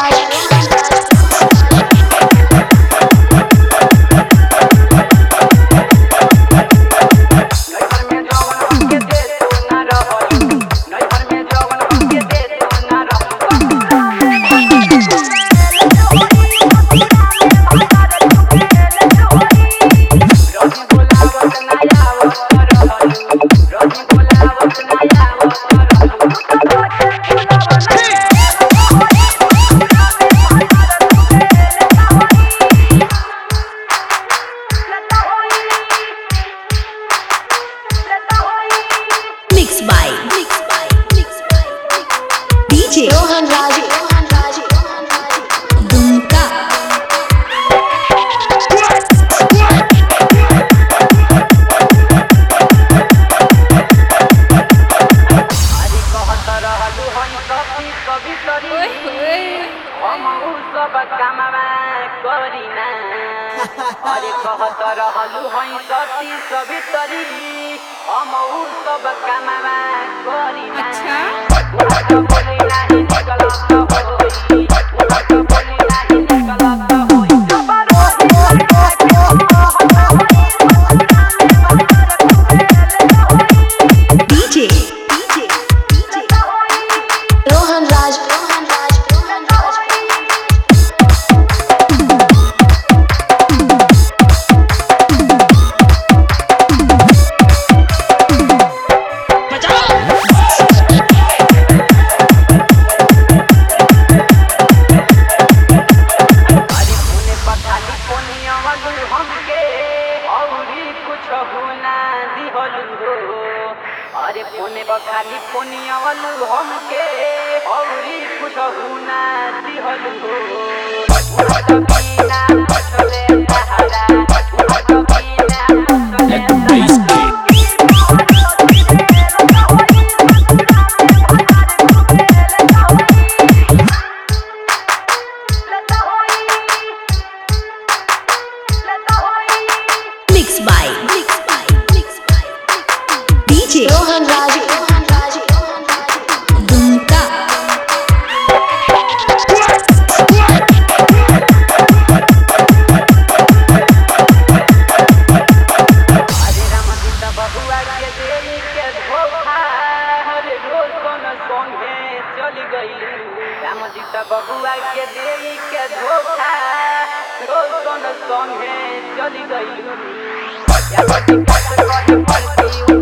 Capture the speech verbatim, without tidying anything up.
रोहन राज रोहन राज दुमका अरे कहत रहलू हई कभी कभी करी हम सब कामवा करी ना। अरे कहत रहलू हई सती सभी तरी हम सब कामवा करी ना। अच्छा बोली नाही निकलत होई बोली नाही निकलत होई डीजे डीजे रोहन राज रोहन राज रोहन राज अरे पुणे बखाली पुनिया वालू हमके औरी कुछ हुना दिहलू हो बिना पछले सहारा बिना पछले mix by mix by mix by DJ Rohan Raj Rohan Raj Dumka अरे रामजीत बबुआ के देई के धोखा हरे रोज कोन संगे चली गई। रामजीत बबुआ के देई के धोखा रोज कोन संगे चली गई। या बड़ी बात कही पड़ती